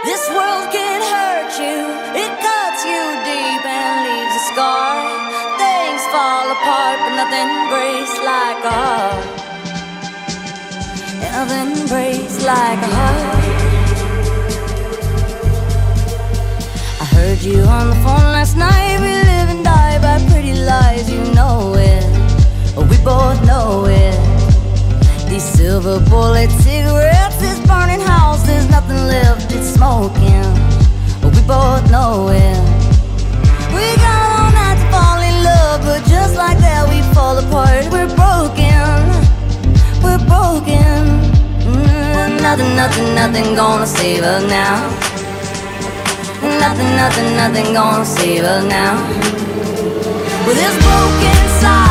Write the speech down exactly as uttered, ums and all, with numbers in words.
This world can hurt you, it cuts you deep and leaves a scar. Things fall apart, but nothing breaks like a heart. And nothing breaks like a heart. I heard you on the phone last night. We live and die by pretty lies, you know it. We both know it. These silver bullet cigarettes, this burning house, there's nothing left, it's smoking. We both know it. We got all night to fall in love, but just like that we fall apart. We're broken, we're broken. mm, Nothing, nothing, nothing gonna save us now. Nothing, nothing, nothing gonna save us now. With this broken side